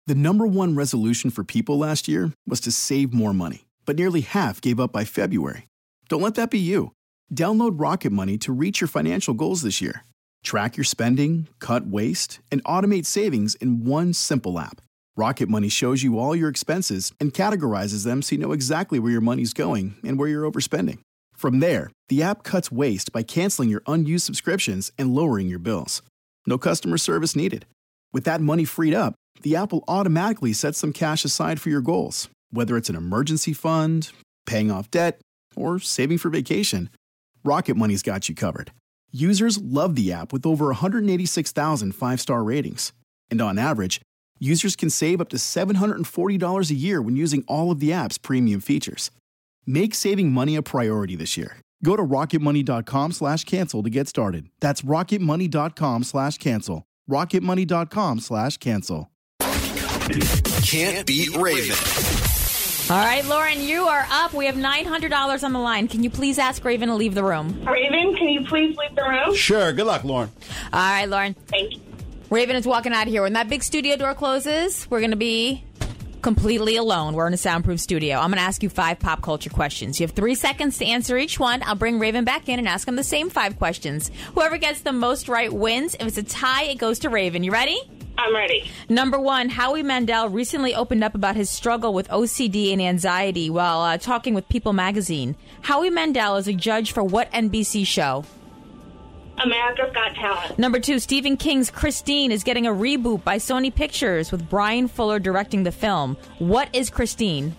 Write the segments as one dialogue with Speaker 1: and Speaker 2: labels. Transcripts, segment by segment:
Speaker 1: The number one resolution for people last year was to save more money, but nearly half gave up by February. Don't let that be you. Download Rocket Money to reach your financial goals this year. Track your spending, cut waste, and automate savings in one simple app. Rocket Money shows you all your expenses and categorizes them so you know exactly where your money's going and where you're overspending. From there, the app cuts waste by canceling your unused subscriptions and lowering your bills. No customer service needed. With that money freed up, the app will automatically set some cash aside for your goals, whether it's an emergency fund, paying off debt, or saving for vacation. Rocket Money's got you covered. Users love the app with over 186,000 five-star ratings. And on average, users can save up to $740 a year when using all of the app's premium features. Make saving money a priority this year. Go to rocketmoney.com/cancel to get started. That's rocketmoney.com/cancel. rocketmoney.com/cancel.
Speaker 2: Can't beat Raven.
Speaker 3: All right, Lauren, you are up. We have $900 on the line. Can you please ask Raven to leave the room?
Speaker 4: Raven, can you please leave the room?
Speaker 5: Sure. Good luck, Lauren.
Speaker 3: All right, Lauren.
Speaker 4: Thank you.
Speaker 3: Raven is walking out of here. When that big studio door closes, we're going to be completely alone. We're in a soundproof studio. I'm going to ask you 5 pop culture questions. You have 3 seconds to answer each one. I'll bring Raven back in and ask him the same 5 questions. Whoever gets the most right wins. If it's a tie, it goes to Raven. You ready?
Speaker 4: I'm ready.
Speaker 3: Number 1, Howie Mandel recently opened up about his struggle with OCD and anxiety while talking with People magazine. Howie Mandel is a judge for what NBC show?
Speaker 4: America's Got Talent.
Speaker 3: Number 2, Stephen King's Christine is getting a reboot by Sony Pictures with Brian Fuller directing the film. What is Christine?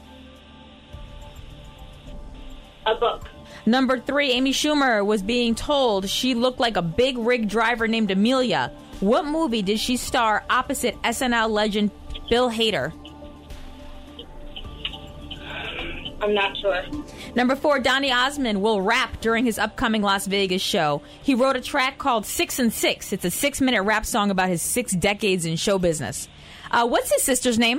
Speaker 4: A book.
Speaker 3: Number 3, Amy Schumer was being told she looked like a big rig driver named Amelia. What movie did she star opposite SNL legend Bill Hader?
Speaker 4: I'm not sure.
Speaker 3: Number 4, Donny Osmond will rap during his upcoming Las Vegas show. He wrote a track called 6 and 6. It's a 6-minute rap song about his 6 decades in show business. What's his sister's name?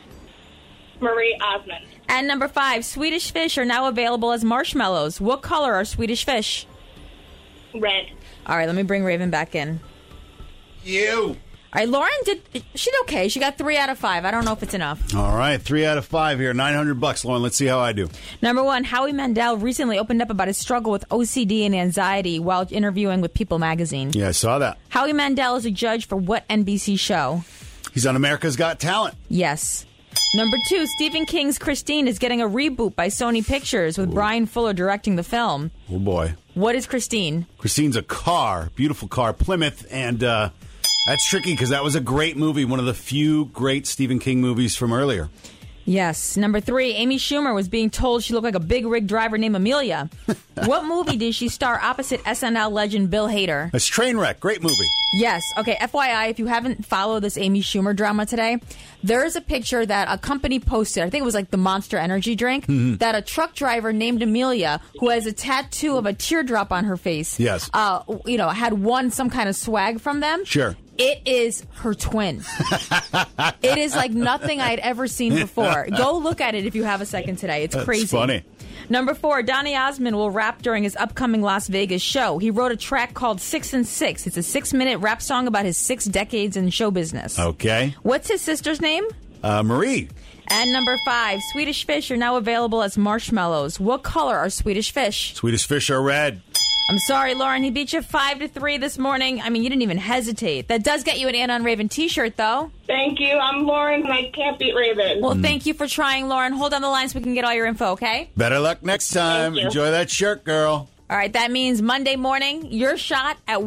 Speaker 4: Marie Osmond.
Speaker 3: And number 5, Swedish fish are now available as marshmallows. What color are Swedish fish?
Speaker 4: Red.
Speaker 3: All right, let me bring Raven back in.
Speaker 5: You.
Speaker 3: All right, Lauren she did okay. She got 3 out of 5. I don't know if it's enough.
Speaker 5: All right, 3 out of 5 here. $900, Lauren. Let's see how I do.
Speaker 3: Number 1, Howie Mandel recently opened up about his struggle with OCD and anxiety while interviewing with People magazine.
Speaker 5: Yeah, I saw that.
Speaker 3: Howie Mandel is a judge for what NBC show?
Speaker 5: He's on America's Got Talent.
Speaker 3: Yes. Number 2, Stephen King's Christine is getting a reboot by Sony Pictures with Brian Fuller directing the film.
Speaker 5: Oh, boy.
Speaker 3: What is Christine?
Speaker 5: Christine's a car, beautiful car, Plymouth, and that's tricky because that was a great movie, one of the few great Stephen King movies from earlier.
Speaker 3: Yes. Number 3, Amy Schumer was being told she looked like a big rig driver named Amelia. What movie did she star opposite SNL legend Bill Hader?
Speaker 5: That's Trainwreck. Great movie.
Speaker 3: Yes. Okay, FYI, if you haven't followed this Amy Schumer drama today, there is a picture that a company posted, I think it was like the Monster Energy drink, that a truck driver named Amelia, who has a tattoo of a teardrop on her face,
Speaker 5: yes,
Speaker 3: had won some kind of swag from them.
Speaker 5: Sure.
Speaker 3: It is her twin. It is like nothing I'd ever seen before. Go look at it if you have a second today. It's crazy.
Speaker 5: That's funny.
Speaker 3: Number 4, Donny Osmond will rap during his upcoming Las Vegas show. He wrote a track called 6 and 6. It's a 6-minute rap song about his 6 decades in show business.
Speaker 5: Okay.
Speaker 3: What's his sister's name?
Speaker 5: Marie.
Speaker 3: And number 5, Swedish fish are now available as marshmallows. What color are Swedish fish?
Speaker 5: Swedish fish are red.
Speaker 3: I'm sorry, Lauren. He beat you 5-3 this morning. I mean, you didn't even hesitate. That does get you an Anna on Raven t-shirt, though.
Speaker 4: Thank you. I'm Lauren, and I can't beat Raven.
Speaker 3: Well, thank you for trying, Lauren. Hold on the line so we can get all your info, okay?
Speaker 5: Better luck next time.
Speaker 4: Thank you.
Speaker 5: Enjoy that shirt, girl.
Speaker 3: All right, that means Monday morning, your shot at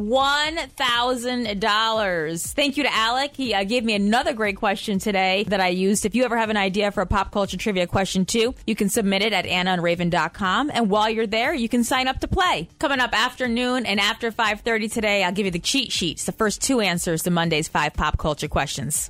Speaker 3: $1,000. Thank you to Alec. He gave me another great question today that I used. If you ever have an idea for a pop culture trivia question, too, you can submit it at AnnaandRaven.com. And while you're there, you can sign up to play. Coming up afternoon and after 5:30 today, I'll give you the cheat sheets, the first 2 answers to Monday's 5 pop culture questions.